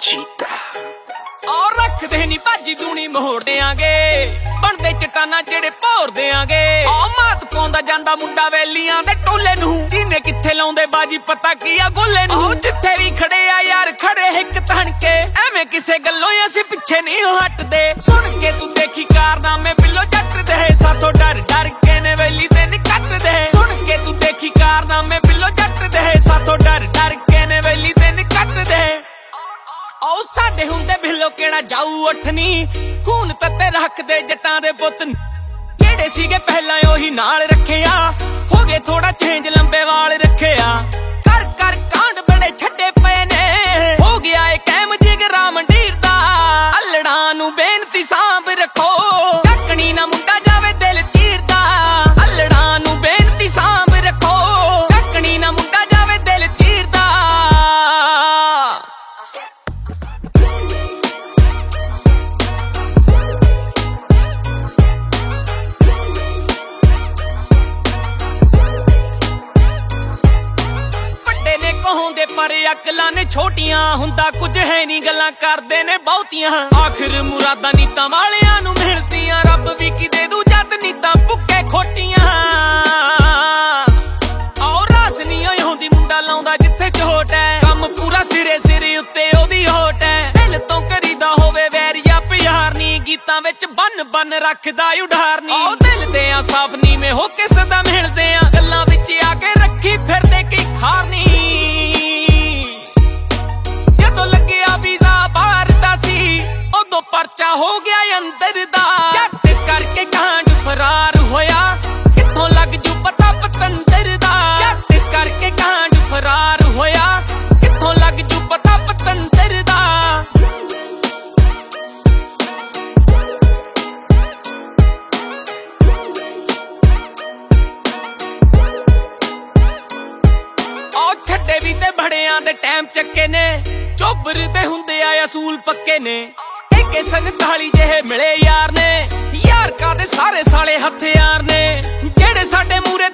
और रखदे नी भाजी दूनी मोड़ देंगे बनदे चटाना जेड़े भोर देंगे मात पाउंदा जांदा मुंडा वैलियां दे टोले नूं जिन्ने किथे लाउंदे बाजी पता की आ गोले नूं जिथे भी खड़े आ यार खड़े हिक तन के एवें किसे गल्लों असीं पिछे नहीं हटदे सुन के तू देखी कारनामे बिल्लो जट दे साथों डर डर के ने वैली ते नी कट दे सुन के तू देखी कारनामे बिल्लो जट दे साथों डर डर के ने वैली ते नी कट दे ओ साडे हुंदे बिल्लो केड़ा जाऊ अठनी खून तत्ते रखदे जटां दे पुੱਤ जेड़े सीगे पहला ओही नाल रखिया हो गए थोड़ा चेंज लंबे वाल रखिया कर कर कांड बड़े छड्डे पए ने हो गया ए कैम जिगरा मंडीर दा अल्लड़ा नू बेनती सांभ रखो चकनी ना मुंडा जावे दिल चीरदा अल्लड़ा नू बेनती सांभ रखो चकनी ना मुंडा जावे दिल चीरदा होंदे पर अकलां ने छोटियां हुंदा कुछ है नी गल्लां करदे ने बहुतियां आखिर मुरादां नीतां वालियां नू मिलदियां रब भी की दे दू जद नीतां भुक्के खोटियां और रास नी होंदी मुंडा लाउंदा जिथे चोट है कम पूरा सिरे सिरे उत्ते ओदी होट है दिल तो करीदा होवे वैरिया प्यार नी गीतां विच बन बन रखदा उडार नी ओ दिल दे आ साफ नी में हो के सदा मिलदे आ गल्लां विच आके रखी फिरदे की खार नी परचा हो गया अंदर दा जट करके कांड फरार होया किथों लग जू पता पतंदर दा जट करके कांड फरार होया किथों लग जू पता पतंदर दा ओ छड्डे भी ते बड़ियां दे टाइम चक्के ने चोबर दे हुंदे आ असूल पक्के ने के 47 जेहे मिले यार ने यार का दे सारे साले हथियार ने जेड़े साडे मूरे